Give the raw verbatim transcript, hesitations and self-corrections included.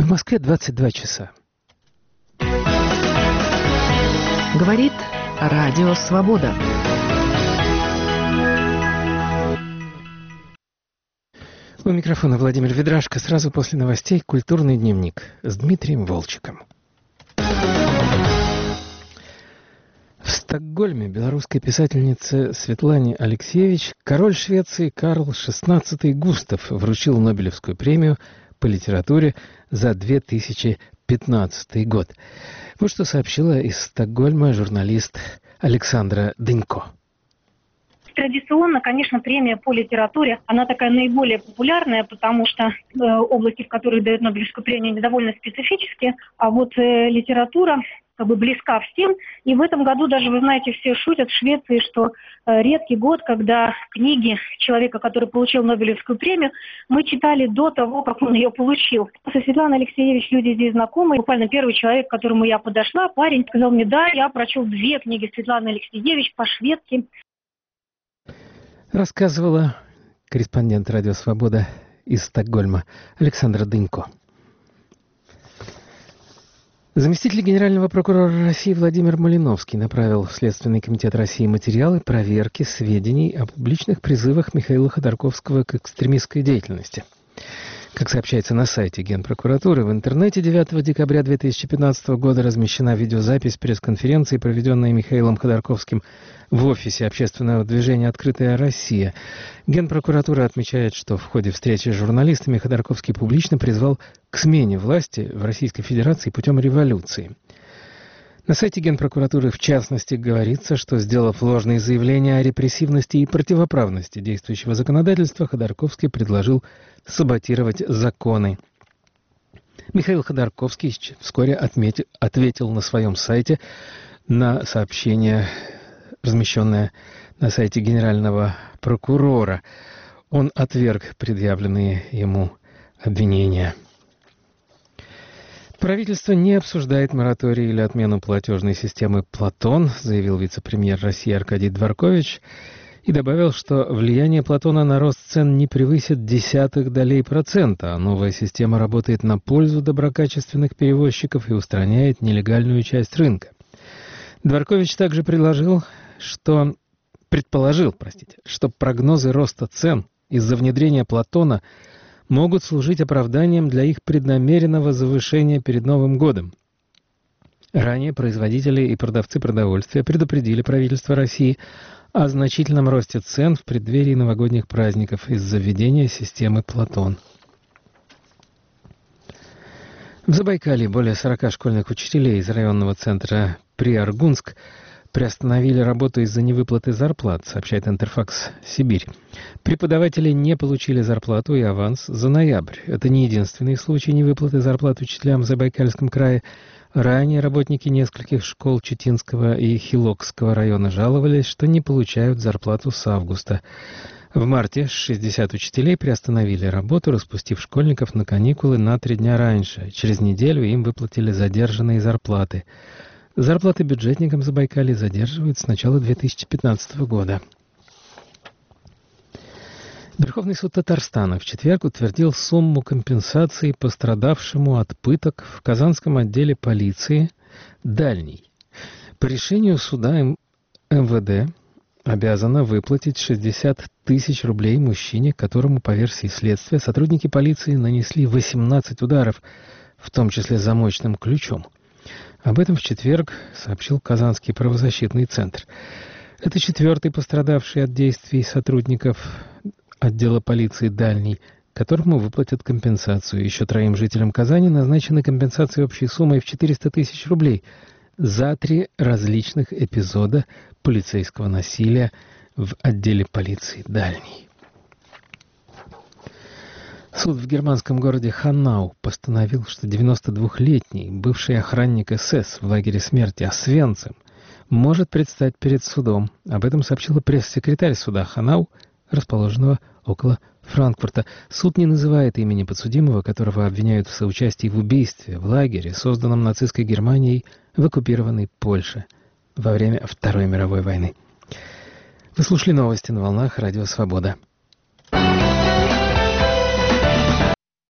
Москве двадцать два часа. Говорит Радио Свобода. У микрофона Владимир Ведрашко. Сразу после новостей «Культурный дневник» с Дмитрием Волчиком. В Стокгольме белорусской писательнице Светлане Алексеевич король Швеции Карл шестнадцатый Густав вручил Нобелевскую премию по литературе за две тысячи пятнадцатый год. Вот что сообщила из Стокгольма журналист Александра Дынько. Традиционно, конечно, премия по литературе, она такая наиболее популярная, потому что э, области, в которых дают Нобелевскую премию, они довольно специфические, а вот э, литература как бы близка всем. И в этом году даже, вы знаете, все шутят в Швеции, что э, редкий год, когда книги человека, который получил Нобелевскую премию, мы читали до того, как он ее получил. Со Светланой Алексеевич люди здесь знакомы. Буквально первый человек, к которому я подошла, парень, сказал мне: да, я прочел две книги Светланы Алексеевич по-шведски. Рассказывала корреспондент «Радио Свобода» из Стокгольма Александра Дынько. Заместитель генерального прокурора России Владимир Малиновский направил в Следственный комитет России материалы проверки сведений о публичных призывах Михаила Ходорковского к экстремистской деятельности. Как сообщается на сайте Генпрокуратуры, в интернете девятого декабря две тысячи пятнадцатого года размещена видеозапись пресс-конференции, проведенной Михаилом Ходорковским в офисе общественного движения «Открытая Россия». Генпрокуратура отмечает, что в ходе встречи с журналистами Ходорковский публично призвал к смене власти в Российской Федерации путем революции. На сайте Генпрокуратуры, в частности, говорится, что, сделав ложные заявления о репрессивности и противоправности действующего законодательства, Ходорковский предложил саботировать законы. Михаил Ходорковский вскоре отмети- ответил на своем сайте на сообщение, размещенное на сайте генерального прокурора. Он отверг предъявленные ему обвинения. Правительство не обсуждает мораторий или отмену платежной системы «Платон», заявил вице-премьер России Аркадий Дворкович, и добавил, что влияние Платона на рост цен не превысит десятых долей процента, а новая система работает на пользу доброкачественных перевозчиков и устраняет нелегальную часть рынка. Дворкович также предложил, что, предположил, простите, что прогнозы роста цен из-за внедрения Платона могут служить оправданием для их преднамеренного завышения перед Новым годом. Ранее производители и продавцы продовольствия предупредили правительство России о значительном росте цен в преддверии новогодних праздников из-за введения системы «Платон». В Забайкалье более сорока школьных учителей из районного центра Приаргунск приостановили работу из-за невыплаты зарплат, сообщает Интерфакс Сибирь. Преподаватели не получили зарплату и аванс за ноябрь. Это не единственный случай невыплаты зарплат учителям в Забайкальском крае. Ранее работники нескольких школ Читинского и Хилокского района жаловались, что не получают зарплату с августа. В марте шестьдесят учителей приостановили работу, распустив школьников на каникулы на три дня раньше. Через неделю им выплатили задержанные зарплаты. Зарплаты бюджетникам Забайкалья задерживают с начала две тысячи пятнадцатого года. Верховный суд Татарстана в четверг утвердил сумму компенсации пострадавшему от пыток в Казанском отделе полиции «Дальний». По решению суда эм вэ дэ обязана выплатить шестьдесят тысяч рублей мужчине, которому, по версии следствия, сотрудники полиции нанесли восемнадцать ударов, в том числе замочным ключом. Об этом в четверг сообщил Казанский правозащитный центр. Это четвертый пострадавший от действий сотрудников отдела полиции «Дальний», которому выплатят компенсацию. Еще троим жителям Казани назначены компенсации общей суммой в четыреста тысяч рублей за три различных эпизода полицейского насилия в отделе полиции «Дальний». Суд в германском городе Ханау постановил, что девяностодвухлетний бывший охранник эс эс в лагере смерти Освенцим может предстать перед судом. Об этом сообщила пресс-секретарь суда Ханау, расположенного около Франкфурта. Суд не называет имени подсудимого, которого обвиняют в соучастии в убийстве в лагере, созданном нацистской Германией в оккупированной Польше во время Второй мировой войны. Вы слушали новости на волнах Радио Свобода.